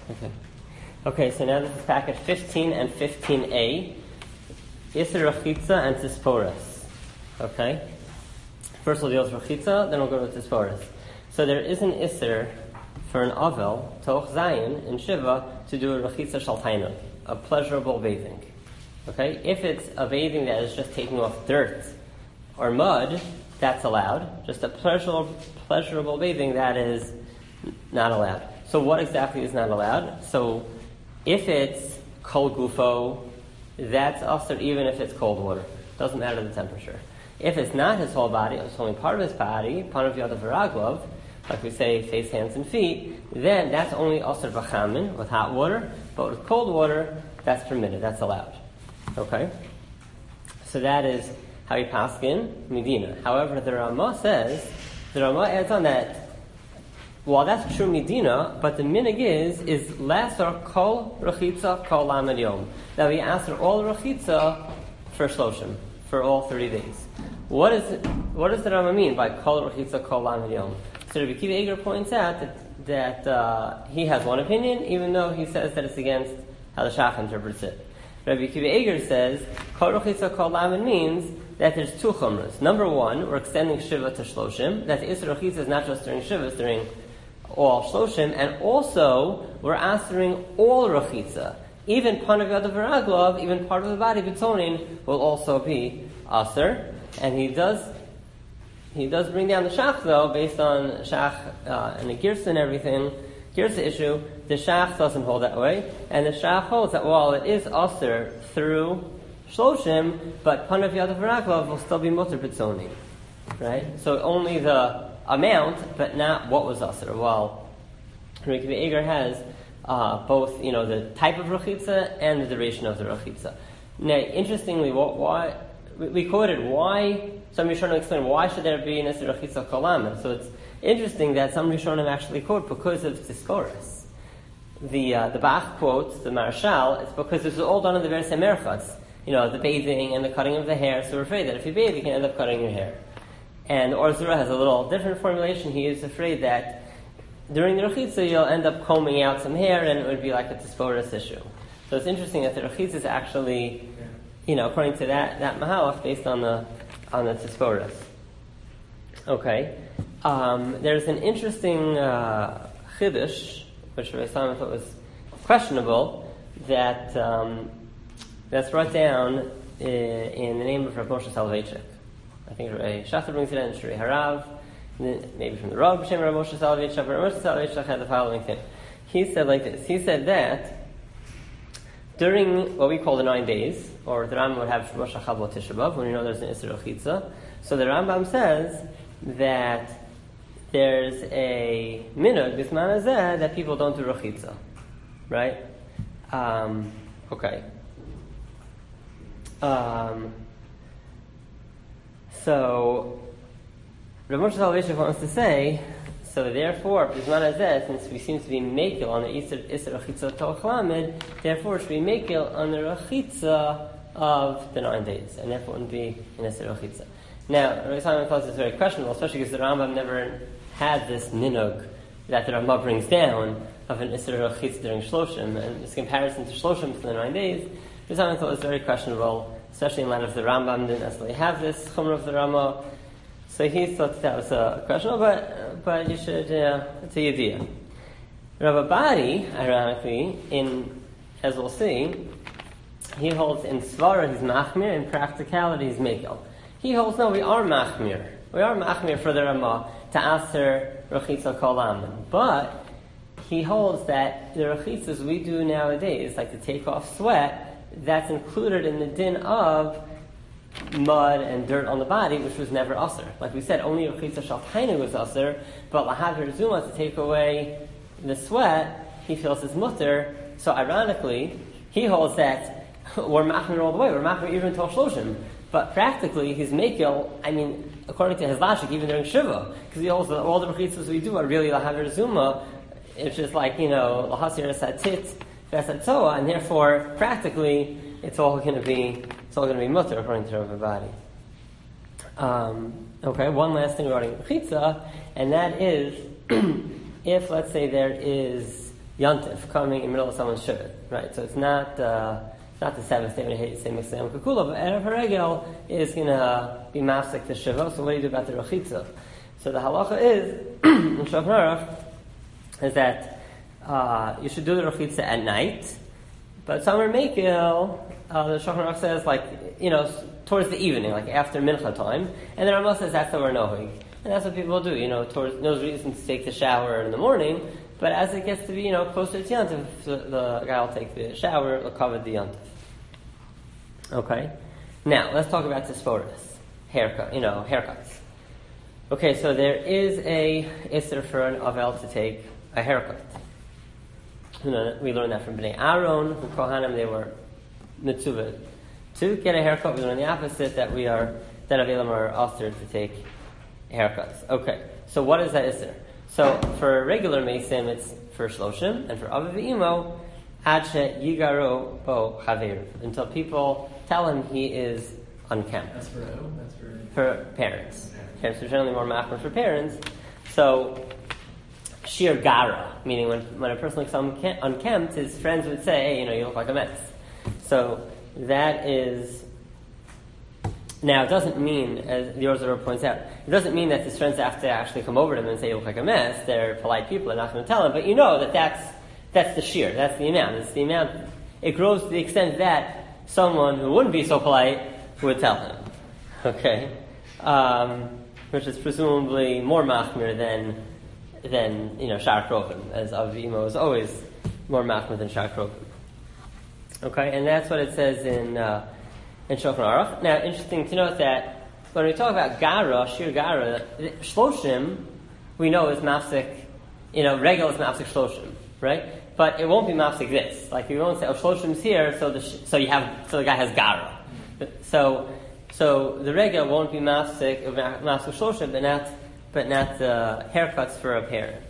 Okay, so now this is packet 15 and 15a. Isser Rachitza and Tisporas. Okay? First we'll deal with Rachitza, then we'll go to Tisporas. So there is an Isser for an Avel, Toch Zayin, in Shiva, to do a Rachitza Shaltaina, a pleasurable bathing. Okay? If it's a bathing that is just taking off dirt or mud, that's allowed. Just a pleasurable bathing, that is not allowed. So what exactly is not allowed? So if it's kol gufo, that's usher even if it's cold water. Doesn't matter the temperature. If it's not his whole body, it's only part of his body, panav yadav v'raglav, like we say, face, hands, and feet, then that's only usher v'chamin, with hot water, but with cold water, that's permitted, that's allowed. Okay? So that is how you paskin Medina. However, the Rama adds on that, while that's true Medina, but the minig is lasar kol rachitza kol lamed yom. That we answer all rachitza for shloshim, for all 30 days. What does the Rama mean by kol rachitza kol lamed yom? So Rabbi Akiva Eiger points out that he has one opinion, even though he says that it's against how the Shach interprets it. Rabbi Akiva Eiger says kol rachitza kol lamed means that there's two chumras. Number one, we're extending Shiva to shloshim. That the Isra Rachitza is not just during Shiva, it's during all shloshim, and also we're answering all rachitza. Even panav yadav v'raglav, even part of the body, bitonin, will also be aser. And he does bring down the shach though, based on shach and the girsa and everything, girsa issue. The shach doesn't hold that way, and the shach holds that while it is aser through shloshim, but panav yadav v'raglav will still be mutter bitonin, right? So only the amount, but not what was asr. Well, Rabbi Akiva Eiger has both, the type of rachitza and the duration of the rachitza. Now, interestingly, why we quoted why. Some Rishonim explain why should there be an isr rachitza kol lamed. So it's interesting that some Rishonim actually quote because of Tisporas. The Bach quotes the Marshal. It's because this is all done in the various merchats. The bathing and the cutting of the hair. So we're afraid that if you bathe, you can end up cutting your hair. And Or Zura has a little different formulation. He is afraid that during the Rachitza you'll end up combing out some hair and it would be like a Tisporas issue. So it's interesting that the Rachitza is actually, according to that Mahalach, based on the Tisporas. Okay. There's an interesting Chiddush, which Rabbi Simon thought was questionable, that's brought down in the name of Rav Moshe Soloveitchik. I think Rabbi Shachar brings it in, Shri Harav, maybe from the Rav B'Shem Rav Moshe Soloveitchik, but Rav Moshe Soloveitchik had the following thing. He said like this. He said that during what we call the 9 days, or the Rambam would have Rosh Hashanah Tisha B'Av, when there's an Isser Rachitza. So the Rambam says that there's a minhag bisman hazeh that people don't do Rachitza, right? Okay. So, Rav Moshe Soloveitchik wants to say, so therefore, Bisman Hazeh, since we seem to be makil on the Isser Rachitza Toch Lamed, therefore it should be makil on the Rachitza of the 9 days, and therefore it wouldn't be an Isser Rachitza. Now, Rabbi Simon thought this very questionable, especially because the Rambam never had this minhag that the Rambam brings down of an Isser Rachitza during Shloshim, and this comparison to Shloshim for the 9 days, Rabbi Simon thought it was very questionable, especially in light of the Rambam didn't necessarily have this chumrah of the Rama. So he thought that was a questionable, but you should, it's a yediyah. Rav Abadi, ironically, as we'll see, he holds in svara he's machmir, in practicality he's mekel. He holds, no, we are machmir. We are machmir for the Rama to aser rachitza kol lamed. But he holds that the rachitzas we do nowadays, like to take off sweat, that's included in the din of mud and dirt on the body, which was never aser. Like we said, only rachitza shaltainu was aser, but lahav zuma, to take away the sweat, he feels is mutter. So ironically, he holds that we're machmir all the way. We're machmir even till shloshim. But practically, his makil, according to his logic, even during Shiva, because he holds that all the rechitzas we do are really lahav zuma. It's just like, lahasir esatit, vesatzoa, and therefore, practically, it's all going to be mutter according to Rav Abadi. Okay, one last thing regarding rechitza, and that is, if let's say there is Yontif coming in the middle of someone's Shivat, right? So it's not the seventh day when you say Miksayam Kakula, but Erev HaRegel is going to be mafsek the Shiva, so what do you do about the Rechitza? So the halacha is, in Shulchan Aruch, is that you should do the Rechitza at night, but Samar Mekil, the Shulchan Aruch says, towards the evening, like after Mincha time, and then Ramah says that's the Nohig. And that's what people do, towards no reason to take the shower in the morning, but as it gets to be, closer to Yontif, the guy will take the shower, will cover the Yontif. Okay? Now, let's talk about Tisporas. Haircuts. Okay, so there is a Isser for an Avel to take a haircut. We learned that from Bnei Aaron, from Kohanim, they were mitzvah to get a haircut. We learned the opposite, that Avelim are asked to take haircuts. Okay, so what is that Isser? So for regular Mesim, it's for Shloshim, and for Aviv Imo, Ad Yigaro Bo Chaver, until people tell him he is unkempt. That's for who? That's for parents. Parents are generally more machmir for parents. So Shir Gara, meaning when a person looks unkempt, his friends would say, hey, you look like a mess. So that is. Now, it doesn't mean, as the Orzer points out, it doesn't mean that his friends have to actually come over to him and say you look like a mess. They're polite people, they're not going to tell him, but that's the shear, that's the amount. It's the amount. It grows to the extent that someone who wouldn't be so polite would tell him. Okay? Which is presumably more machmir than Shar Krovim, as Avimo is always more machmir than Shar Krovim. Okay? And that's what it says in Shulchan Aruch. Now, interesting to note that when we talk about Gara, Shir Gara, Shloshim, we know is mafsik, regular is mafsik Shloshim, right? But it won't be mafsik this. Like, you won't say, Shloshim's here, so the guy has Gara. So the regular won't be mafsik Shloshim, but not the haircuts for a parent.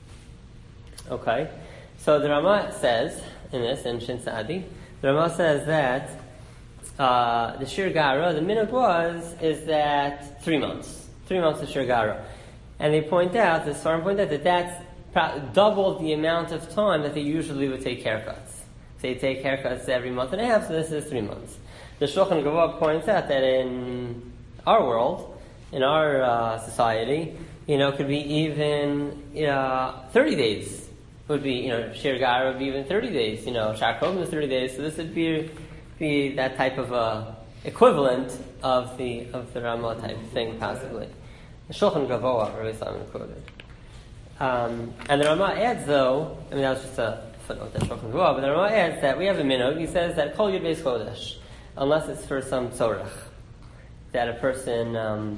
Okay? So the Ramah says, in this, in Shin Sa'adi, the Ramah says that the Shir Gara, the minhag is that 3 months. 3 months of Shir Gara. And they point out, the Svarim point out, that that's double the amount of time that they usually would take haircuts. They take haircuts every month and a half, so this is 3 months. The Shulchan Aruch points out that in our world, in our society, could be even 30 days. Would be, Shir Gara would be even 30 days. Shar Krovim is 30 days, so this would be that type of equivalent of the Ramah type thing, possibly. The Shulchan Gavoa, Rabbi Simon quoted. And the Ramah adds, though, that was just a footnote that Shulchan Gavoa, but the Ramah adds that we have a minhag. He says that Kol Yud Beis Chodesh, unless it's for some tzorach, that a person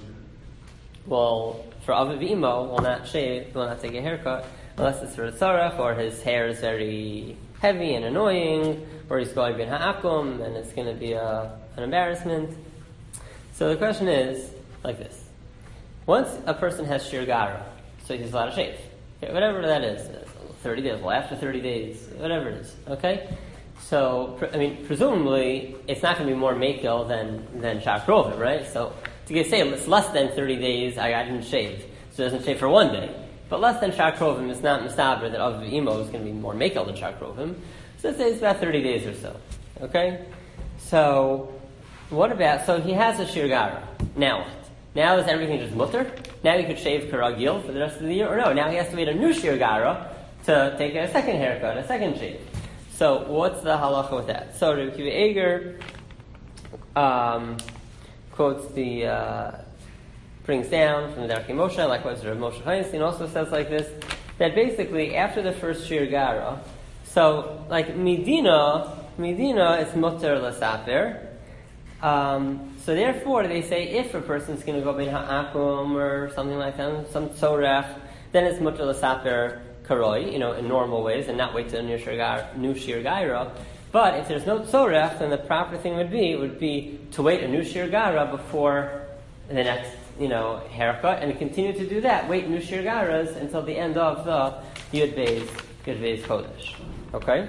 for Aviv Imo will not shave, will not take a haircut, unless it's for a tzorach, or his hair is very heavy and annoying, or he's going bin ha'akum, and it's going to be an embarrassment. So the question is like this: once a person has shir gara, so he's allowed to shave, okay, whatever that is, 30 days, well, after 30 days, whatever it is, okay. So presumably it's not going to be more makil than shar krovim, right? So to say it's less than 30 days, I didn't shave, so it doesn't shave for 1 day. But less than Shar Krovim is not mistaber that Aviv Imo is going to be more makel than Shar Krovim. So let's say it's about 30 days or so. Okay? So, what about, so he has a Shir Gara. Now what? Now is everything just mutter? Now he could shave Karagil for the rest of the year? Or no, now he has to wait a new Shir Gara to take a second haircut, a second shave. So, what's the halacha with that? So, Rabbi Akiva Eiger quotes brings down from the Darkei Moshe, likewise Rav Moshe Feinstein also says like this, that basically after the first Shir Gara, so like Medina is mutter l'saper, so therefore they say if a person's going to go bin ha'akum or something like that, some tzorech, then it's mutter l'saper karoi, in normal ways, and not wait till a new Shir Gara. But if there's no tzorech, then the proper thing would be to wait a new Shir Gara before the next haircut, and continue to do that. Wait new Shir Garas until the end of the Yud Beis Chodesh. Okay?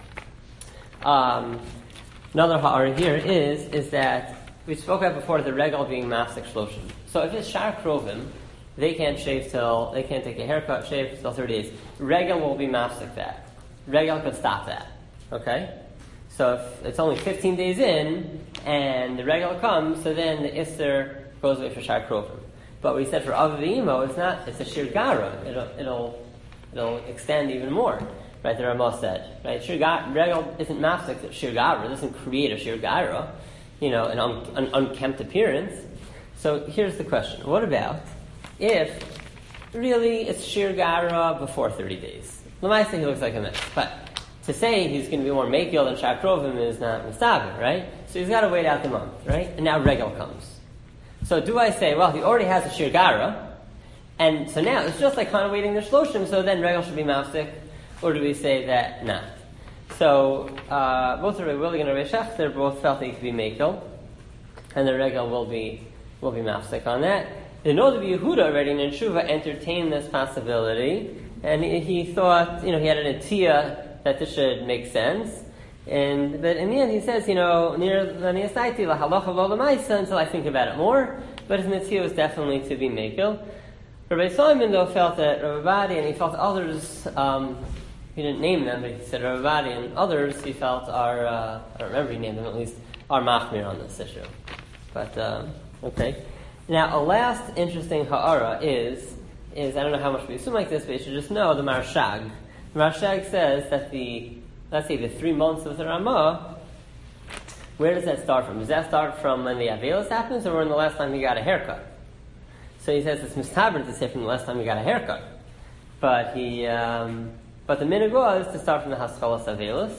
Another ha'ara here is that we spoke about before the regal being mafsek shloshim. So if it's Shar Krovim, they can't take a haircut, shave till 30 days. Regal will be mafsek that. Regel could stop that. Okay? So if it's only 15 days in, and the Regel comes, so then the Isser goes away for Shar Krovim. But we said for Av V'Imo, it's a Shir Gara. It'll extend even more. Right, the Ramah said. Right, Regel isn't mafsek that Shir Gara. It doesn't create a Shir Gara, an unkempt appearance. So here's the question. What about if really it's Shir Gara before 30 days? L'maisa he looks like a mess. But to say he's going to be more Mekil than Shar Krovim is not mistaber, right? So he's got to wait out the month, right? And now Regel comes. So do I say, well, he already has a Shir Gara, and so now it's just like kind of waiting the Shloshim, so then Regel should be mafsek, or do we say that not? So both Rabbi Willigan and Rabbi Shechter both felt that he could be Mekil, and the Regel will be mafsek on that. The Nod of Yehuda already in Tshuva entertained this possibility, and he thought, he had an atiyah that this should make sense. But in the end, he says, near the Niyasaiti la halacha lo lemaisa until I think about it more. But his mitzvah was definitely to be mekil. Rabbi Simon though felt that Rabbi Badi and he felt others. He didn't name them, but he said Rabbi Badi and others he felt are. I don't remember he named them at least. Are machmir on this issue. But okay. Now a last interesting ha'ara is I don't know how much we assume like this, but you should just know the Marshag. The Marshag says that let's say the 3 months of the Ramah, where does that start from? Does that start from when the Avelis happens, or when the last time he got a haircut? So he says it's mistaber to say from the last time he got a haircut. But the minhag was to start from the Haschalas Avelis.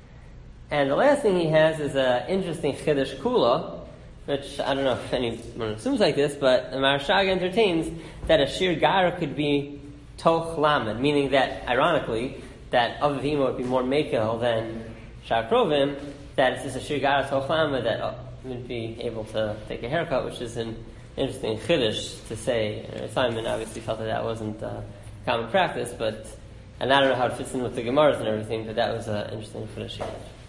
And the last thing he has is an interesting Chiddush Kula, which I don't know if anyone assumes like this, but the Marshag entertains that a Shir Gara could be Toch Lamed, meaning that, ironically, that Av V'Imo would be more Mekil than Shar Krovim, that it's just a Shir Gara Toch Lamed that would be able to take a haircut, which is an interesting Chiddush to say. Simon obviously felt that wasn't common practice, and I don't know how it fits in with the Gemaras and everything, but that was an interesting Chiddush.